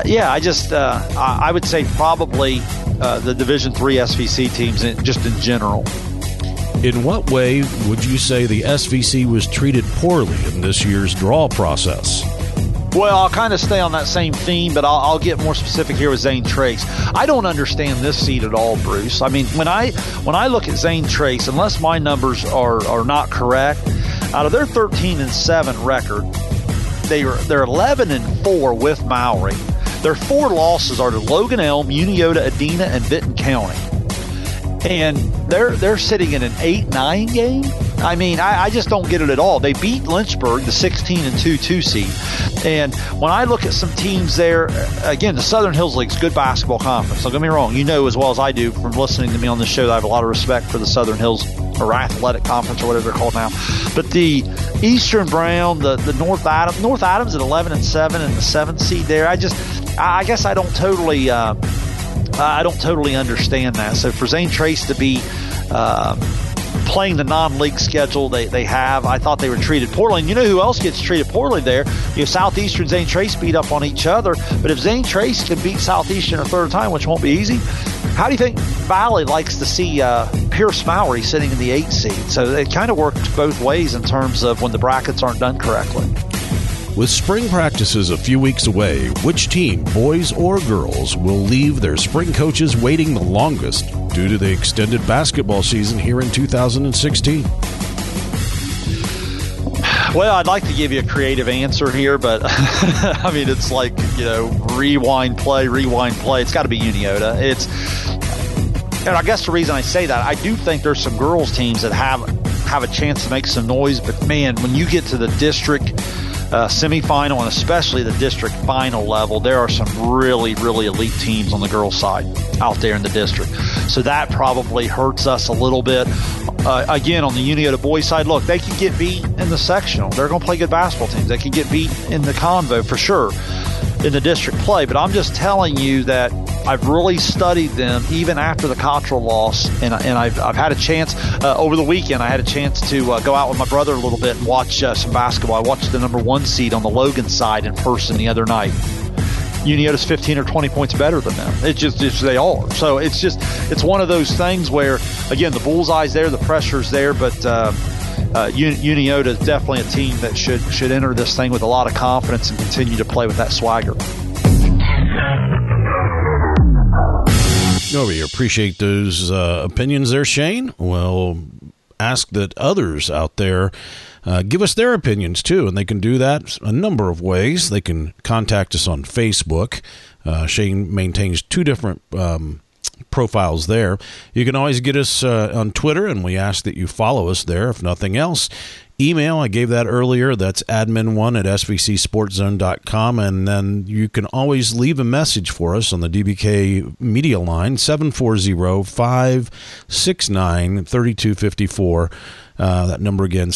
I would say probably the Division III SVC teams just in general. In what way would you say the SVC was treated poorly in this year's draw process? Well, I'll kind of stay on that same theme, but I'll get more specific here with Zane Trace. I don't understand this seed at all, Bruce. I mean, when I look at Zane Trace, unless my numbers are not correct, out of their 13-7 record, they're 11-4 with Mowry. Their 4 losses are to Logan Elm, Uniota, Adena, and Vinton County. And they're sitting in an 8-9 game. I mean, I just don't get it at all. They beat Lynchburg, the 16-2 seed. And when I look at some teams there, again, the Southern Hills League's a good basketball conference. Don't get me wrong. You know as well as I do from listening to me on this show that I have a lot of respect for the Southern Hills or Athletic Conference or whatever they're called now. But the Eastern Brown, the North Adams at 11-7 and the 7th seed there, I guess I don't totally understand that. So for Zane Trace to be playing the non-league schedule they have, I thought they were treated poorly. And you know who else gets treated poorly there? Southeastern, Zane Trace beat up on each other. But if Zane Trace can beat Southeastern a third time, which won't be easy, how do you think Valley likes to see Pierce Mowry sitting in the 8th seed? So it kind of worked both ways in terms of when the brackets aren't done correctly. With spring practices a few weeks away, which team, boys or girls, will leave their spring coaches waiting the longest due to the extended basketball season here in 2016? Well, I'd like to give you a creative answer here, but I mean, it's like, rewind play. It's got to be Uniota. And I guess the reason I say that, I do think there's some girls teams that have a chance to make some noise, but man, when you get to the district semifinal and especially the district final level, there are some really, really elite teams on the girls' side out there in the district. So that probably hurts us a little bit. Again, on the Uniota boys' side, look, they can get beat in the sectional. They're going to play good basketball teams. They can get beat in the convo for sure in the district play. But I'm just telling you that I've really studied them even after the Cottrell loss, and I've had a chance over the weekend. I had a chance to go out with my brother a little bit and watch some basketball. I watched the number 1 seed on the Logan side in person the other night. Uniota's 15 or 20 points better than them. They are. So it's one of those things where, again, the bullseye's there, the pressure's there, but Uniota is definitely a team that should enter this thing with a lot of confidence and continue to play with that swagger. No, we appreciate those opinions there, Shane. Well, ask that others out there give us their opinions, too, and they can do that a number of ways. They can contact us on Facebook. Shane maintains 2 different profiles there. You can always get us on Twitter, and we ask that you follow us there, if nothing else. Email, I gave that earlier. That's admin1@svcsportzone.com. And then you can always leave a message for us on the DBK media line, 740-569-3254. That number again,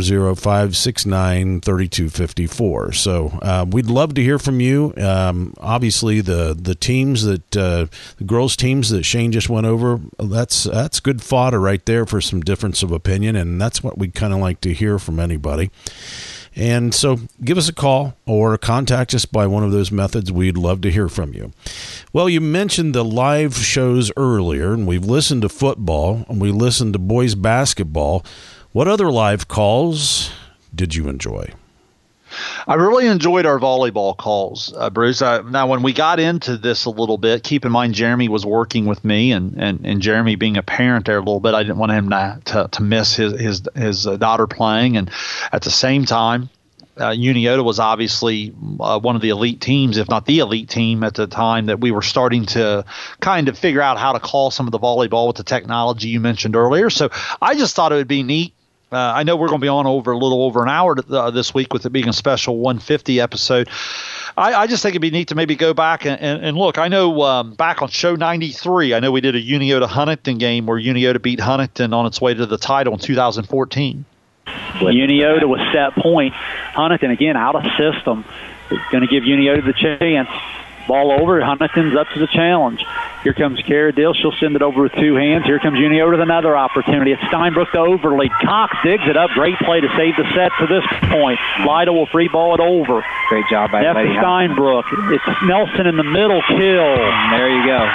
740-569-3254. So we'd love to hear from you. Obviously, the teams that the girls' teams that Shane just went over, that's good fodder right there for some difference of opinion, and that's what we'd kind of like to hear from anybody. And so give us a call or contact us by one of those methods. We'd love to hear from you. Well, you mentioned the live shows earlier, and we've listened to football, and we listened to boys basketball. What other live calls did you enjoy? I really enjoyed our volleyball calls, Bruce. Now, when we got into this a little bit, keep in mind Jeremy was working with me, and Jeremy being a parent there a little bit, I didn't want him to miss his daughter playing. And at the same time, Uniota was obviously one of the elite teams, if not the elite team at the time, that we were starting to kind of figure out how to call some of the volleyball with the technology you mentioned earlier. So I just thought it would be neat. I know we're going to be on a little over an hour this week with it being a special 150 episode. I just think it'd be neat to maybe go back and look. I know back on show 93, I know we did a Uniota-Huntington game where Uniota beat Huntington on its way to the title in 2014. Uniota was set point. Huntington, again, out of system. Going to give Uniota the chance. Ball over. Huntington's up to the challenge. Here comes Cara Dill. She'll send it over with two hands. Here comes Uniota with another opportunity. It's Steinbrook to overlead. Cox digs it up. Great play to save the set to this point. Lyda will free ball it over. Great job by Lady Steinbrook. It's Nelson in the middle. Kill. There you go.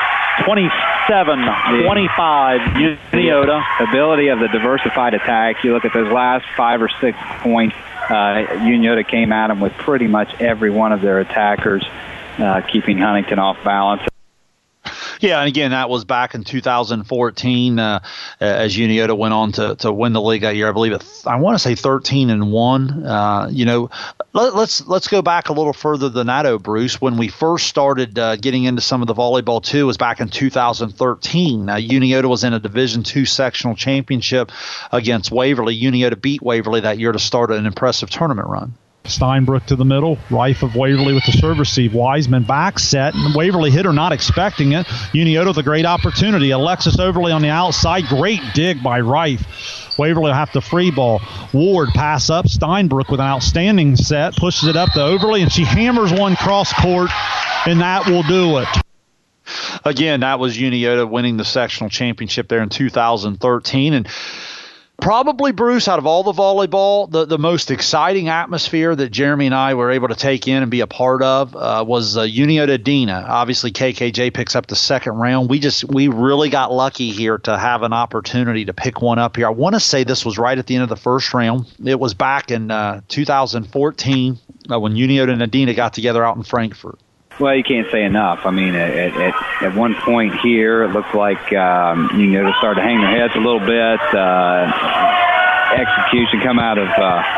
27-25, Uniota. The ability of the diversified attack. You look at those last 5 or 6 points, Uniota came at them with pretty much every one of their attackers, keeping Huntington off balance. Yeah, and again, that was back in 2014 as Uniota went on to win the league that year. I believe I want to say 13-1. Let's go back a little further than that, Bruce. When we first started getting into some of the volleyball too, was back in 2013. Uniota was in a Division II sectional championship against Waverly. Uniota beat Waverly that year to start an impressive tournament run. Steinbrook to the middle. Rife of Waverly with the serve receive. Wiseman back set. And Waverly hitter not expecting it. Uniota with a great opportunity. Alexis Overly on the outside. Great dig by Rife. Waverly will have to free ball. Ward pass up. Steinbrook with an outstanding set. Pushes it up to Overly, and she hammers one cross court, and that will do it. Again, that was Uniota winning the sectional championship there in 2013. And probably, Bruce, out of all the volleyball, the most exciting atmosphere that Jeremy and I were able to take in and be a part of was Uniota-Dina. Obviously, KKJ picks up the second round. We really got lucky here to have an opportunity to pick one up here. I want to say this was right at the end of the first round. It was back in 2014 when Uniota and Dina got together out in Frankfurt. Well, you can't say enough. I mean, at one point here, it looked like Uniota started to hang their heads a little bit. Execution come out of,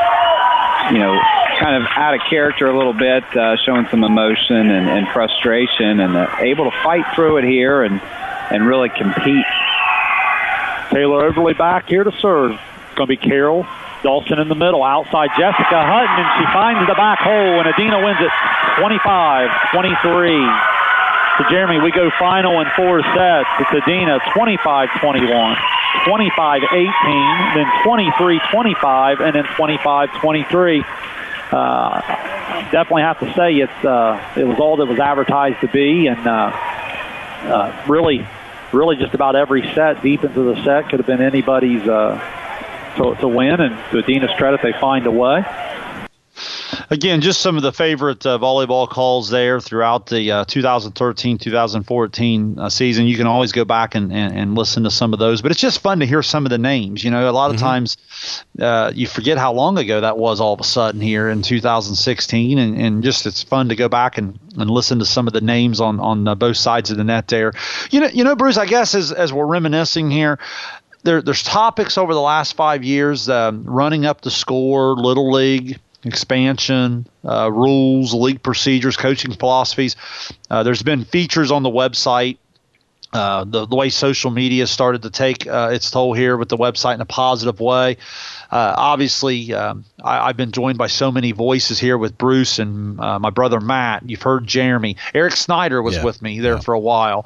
kind of out of character a little bit, showing some emotion and frustration, and able to fight through it here and really compete. Taylor Overly back here to serve. It's going to be Carol Dawson in the middle, outside Jessica Hutton, and she finds the back hole, and Adina wins it 25-23. So, Jeremy, we go final in 4 sets. It's Adina 25-21, 25-18, then 23-25, and then 25-23. Definitely have to say it was all that was advertised to be, and really just about every set, deep into the set, could have been anybody's to win, and to Adina's credit, they find a way. Again, just some of the favorite volleyball calls there throughout the 2013-2014 season. You can always go back and listen to some of those, but it's just fun to hear some of the names. A lot of times you forget how long ago that was all of a sudden here in 2016, and just it's fun to go back and listen to some of the names on both sides of the net there. Bruce, I guess as we're reminiscing here, there's topics over the last 5 years, running up the score, Little League, expansion, rules, league procedures, coaching philosophies. There's been features on the website the way social media started to take its toll here with the website in a positive way. Obviously, I've been joined by so many voices here with Bruce and my brother Matt. You've heard Jeremy. Eric Snyder was with me there for a while.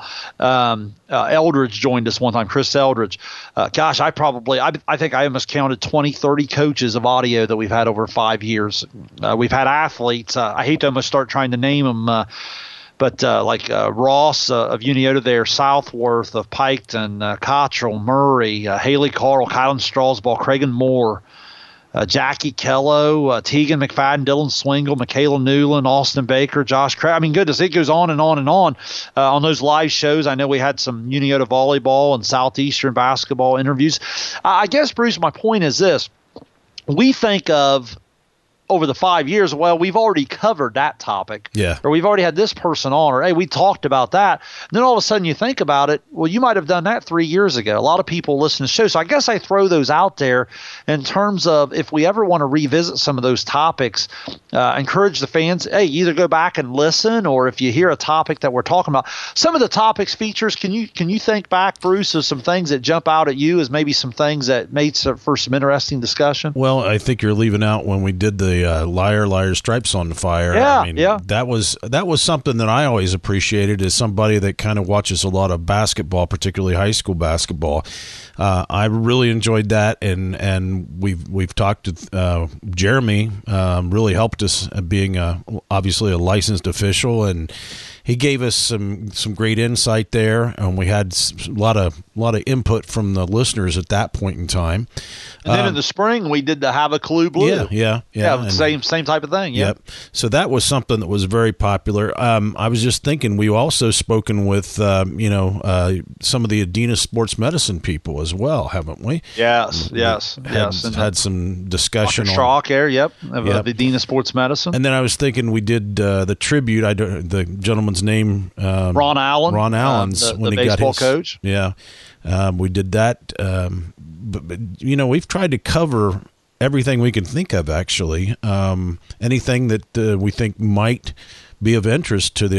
Eldridge joined us one time, Chris Eldridge. Gosh, I think I almost counted 20, 30 coaches of audio that we've had over 5 years. We've had athletes. I hate to almost start trying to name them, but like Ross of Uniota there, Southworth of Piketon, Cottrell, Murray, Haley Carl, Kylan Strasball, Cragen Moore, Jackie Kello, Tegan McFadden, Dylan Swingle, Michaela Newland, Austin Baker, Josh Craig. I mean, goodness, it goes on and on and on. On those live shows, I know we had some Uniota volleyball and Southeastern basketball interviews. I guess, Bruce, my point is this. We think of over the 5 years, well, we've already covered that topic. Yeah. Or we've already had this person on, or hey, we talked about that. And then all of a sudden you think about it, well, you might have done that 3 years ago. A lot of people listen to the show. So I guess I throw those out there in terms of if we ever want to revisit some of those topics, encourage the fans, hey, either go back and listen, or if you hear a topic that we're talking about. Some of the topics, features, can you think back, Bruce, of some things that jump out at you as maybe some things that made for some interesting discussion? Well, I think you're leaving out when we did the liar, stripes on the fire. Yeah, I mean, that was something that I always appreciated as somebody that kind of watches a lot of basketball, particularly high school basketball. I really enjoyed that, and we've talked to Jeremy. Really helped us being obviously a licensed official, and he gave us some great insight there, and we had a lot of input from the listeners at that point in time. And then in the spring, we did the Have a Clue Blue. Yeah. Same type of thing. Yeah. Yep. So that was something that was very popular. I was just thinking, we also spoken with some of the Adena Sports Medicine people as well, haven't we? Yes. Had some discussion on Schrock there. Yep. Of Adena Sports Medicine. And then I was thinking we did the tribute. The gentleman's name, Ron Allen. Ron Allen's the when he baseball got his coach. Yeah. We did that. But we've tried to cover everything we can think of, actually. Anything that we think might be of interest to the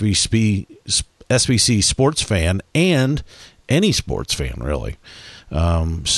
SVC sports fan and any sports fan, really. I've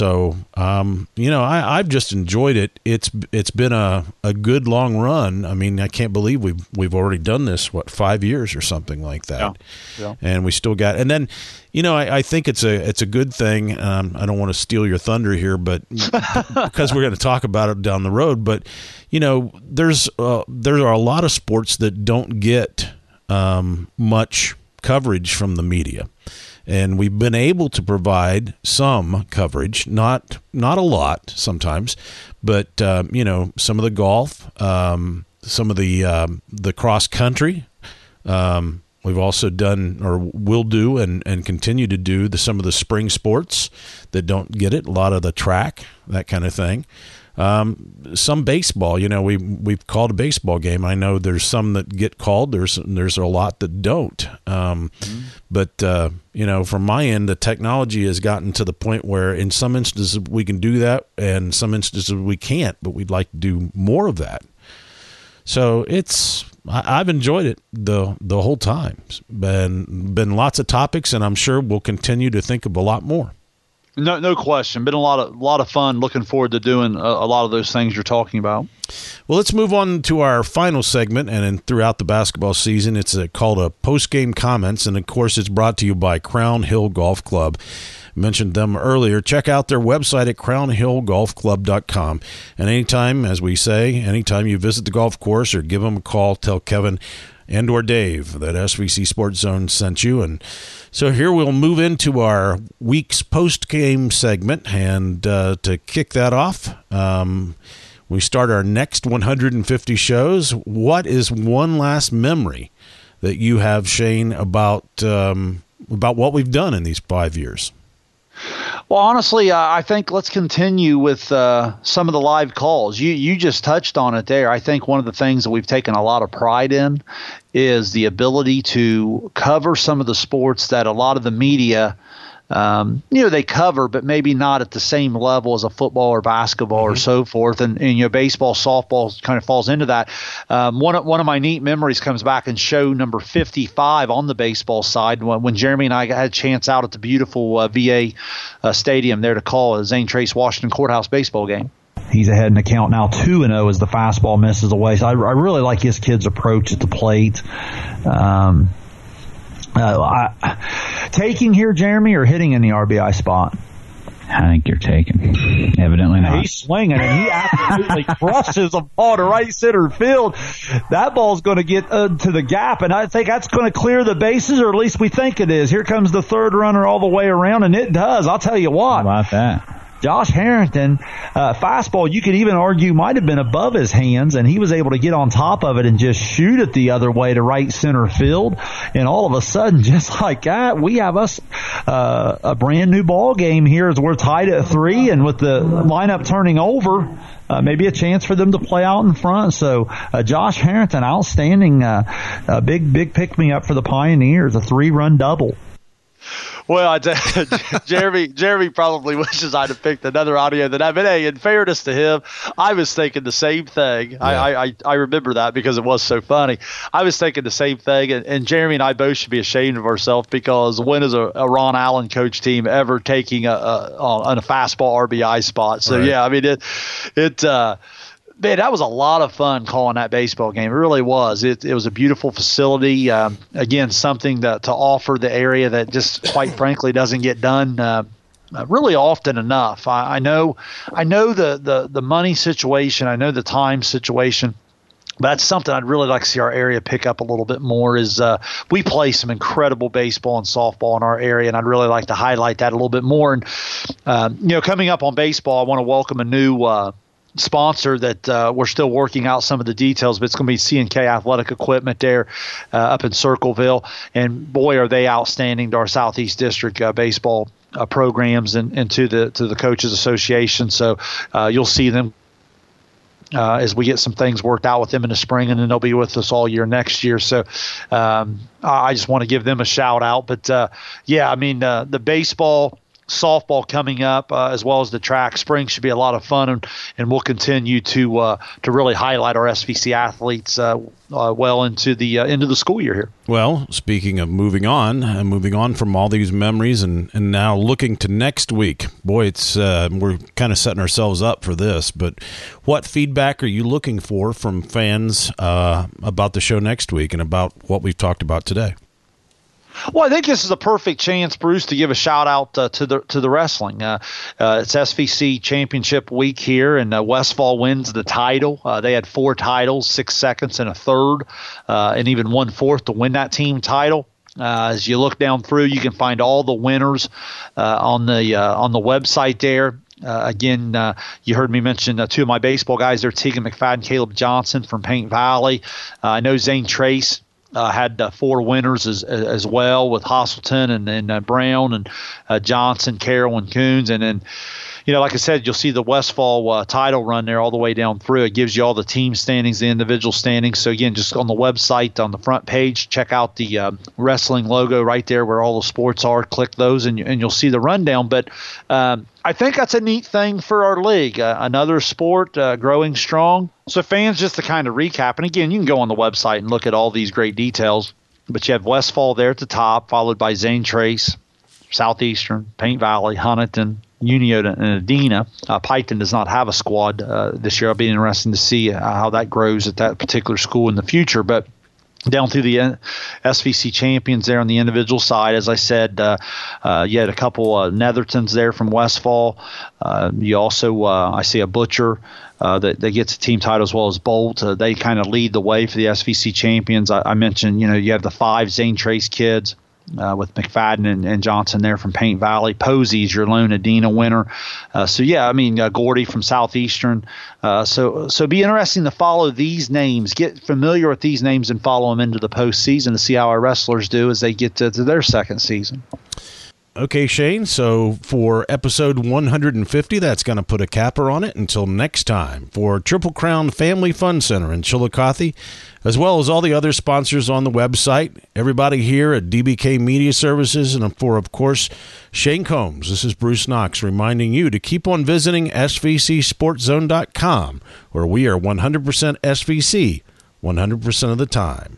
just enjoyed it. It's been a good long run. I mean, I can't believe we've already done this 5 years or something like that. Yeah. And we still got. And then, I think it's a good thing. I don't want to steal your thunder here, but because we're going to talk about it down the road. But there are a lot of sports that don't get much coverage from the media. And we've been able to provide some coverage, not a lot sometimes, but some of the golf, some of the cross country. We've also done, or will do, and continue to do some of the spring sports that don't get it. A lot of the track, that kind of thing. Some baseball, we've called a baseball game. I know there's some that get called. There's a lot that don't. But from my end, the technology has gotten to the point where in some instances we can do that, and some instances we can't. But we'd like to do more of that. So I've enjoyed it the whole time. It's been lots of topics, and I'm sure we'll continue to think of a lot more. No question. Been a lot of fun. Looking forward to doing a lot of those things you're talking about. Well, let's move on to our final segment, and throughout the basketball season, it's called a post-game comments, and of course, it's brought to you by Crown Hill Golf Club. I mentioned them earlier. Check out their website at crownhillgolfclub.com. And anytime you visit the golf course or give them a call, tell Kevin and or Dave that SVC Sports Zone sent you. And so here we'll move into our week's post-game segment. And to kick that off, we start our next 150 shows. What is one last memory that you have, Shane, about what we've done in these 5 years? Well, honestly, I think let's continue with some of the live calls. You just touched on it there. I think one of the things that we've taken a lot of pride in is the ability to cover some of the sports that a lot of the media they cover, but maybe not at the same level as a football or basketball or so forth. And baseball, softball kind of falls into that. One of my neat memories comes back in show number 55 on the baseball side when Jeremy and I had a chance out at the beautiful VA stadium there to call a Zane Trace Washington Courthouse baseball game. He's ahead in the count now, 2-0 as the fastball misses away. So I really like his kid's approach at the plate. Taking here, Jeremy, or hitting in the RBI spot? I think you're taking. Evidently not. He's swinging, and he absolutely crushes a ball to right center field. That ball's going to get to the gap, and I think that's going to clear the bases, or at least we think it is. Here comes the third runner all the way around, and it does. I'll tell you what. How about that? Josh Harrington, fastball, you could even argue might have been above his hands, and he was able to get on top of it and just shoot it the other way to right center field. And all of a sudden, just like that, we have us a brand new ball game here as we're tied at 3, and with the lineup turning over, maybe a chance for them to play out in front. So Josh Harrington, outstanding, big pick-me-up for the Pioneers, a 3-run double. Well, Jeremy probably wishes I'd have picked another audio than that. But hey, in fairness to him, I was thinking the same thing. Yeah. I remember that because it was so funny. I was thinking the same thing, and Jeremy and I both should be ashamed of ourselves because when is a Ron Allen coach team ever taking a fastball RBI spot? So, right. Yeah, I mean, man, that was a lot of fun calling that baseball game. It really was. It was a beautiful facility. Again, something to offer the area that just, quite frankly, doesn't get done really often enough. I know the money situation. I know the time situation. But that's something I'd really like to see our area pick up a little bit more is we play some incredible baseball and softball in our area, and I'd really like to highlight that a little bit more. And, coming up on baseball, I want to welcome a new sponsor that we're still working out some of the details, but it's going to be C&K Athletic Equipment there up in Circleville. And boy, are they outstanding to our Southeast District baseball programs and to the Coaches Association. So you'll see them as we get some things worked out with them in the spring, and then they'll be with us all year next year. So I just want to give them a shout out. But the baseball, softball coming up, as well as the track. Spring should be a lot of fun, and we'll continue to really highlight our SVC athletes well into the school year here. Well, speaking of moving on from all these memories, and now looking to next week. Boy, it's we're kind of setting ourselves up for this. But what feedback are you looking for from fans about the show next week and about what we've talked about today? Well, I think this is a perfect chance, Bruce, to give a shout out to the wrestling. It's SVC Championship week here, and Westfall wins the title. They had 4 titles, 6 seconds, and a third, and even 1/4 to win that team title. As you look down through, you can find all the winners on the website there. Again, you heard me mention 2 of my baseball guys there, Tegan McFadden, Caleb Johnson from Paint Valley. I know Zane Trace had 4 winners as well, with Hostleton and Brown and Johnson, Carroll, and Coons. And then, like I said, you'll see the Westfall title run there all the way down through. It gives you all the team standings, the individual standings. So, again, just on the website, on the front page, check out the wrestling logo right there where all the sports are. Click those, and you'll see the rundown. But I think that's a neat thing for our league. Another sport growing strong. So fans, just to kind of recap, and again, you can go on the website and look at all these great details, but you have Westfall there at the top, followed by Zane Trace, Southeastern, Paint Valley, Huntington, Uniota, and Adena. Piketon does not have a squad this year. It'll be interesting to see how that grows at that particular school in the future. But down through the SVC champions there on the individual side, as I said, you had a couple Nethertons there from Westfall. You also, I see a Butcher that gets a team title, as well as Bolt. They kind of lead the way for the SVC champions. I mentioned, you have the 5 Zane Trace kids with McFadden and Johnson there from Paint Valley. Posey's your lone Adena winner. Gordy from Southeastern. So be interesting to follow these names, get familiar with these names, and follow them into the postseason to see how our wrestlers do as they get to their second season. Okay, Shane, so for episode 150, that's going to put a capper on it. Until next time, for Triple Crown Family Fun Center in Chillicothe, as well as all the other sponsors on the website, everybody here at DBK Media Services, and for, of course, Shane Combs, this is Bruce Knox reminding you to keep on visiting SVCSportsZone.com, where we are 100% SVC 100% of the time.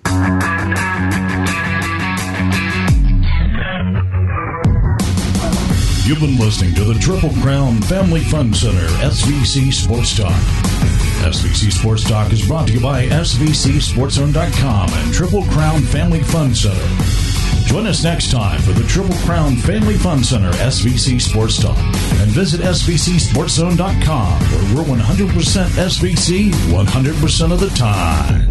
You've been listening to the Triple Crown Family Fun Center SVC Sports Talk. SVC Sports Talk is brought to you by SVCSportsZone.com and Triple Crown Family Fun Center. Join us next time for the Triple Crown Family Fun Center SVC Sports Talk. And visit SVCSportsZone.com, where we're 100% SVC 100% of the time.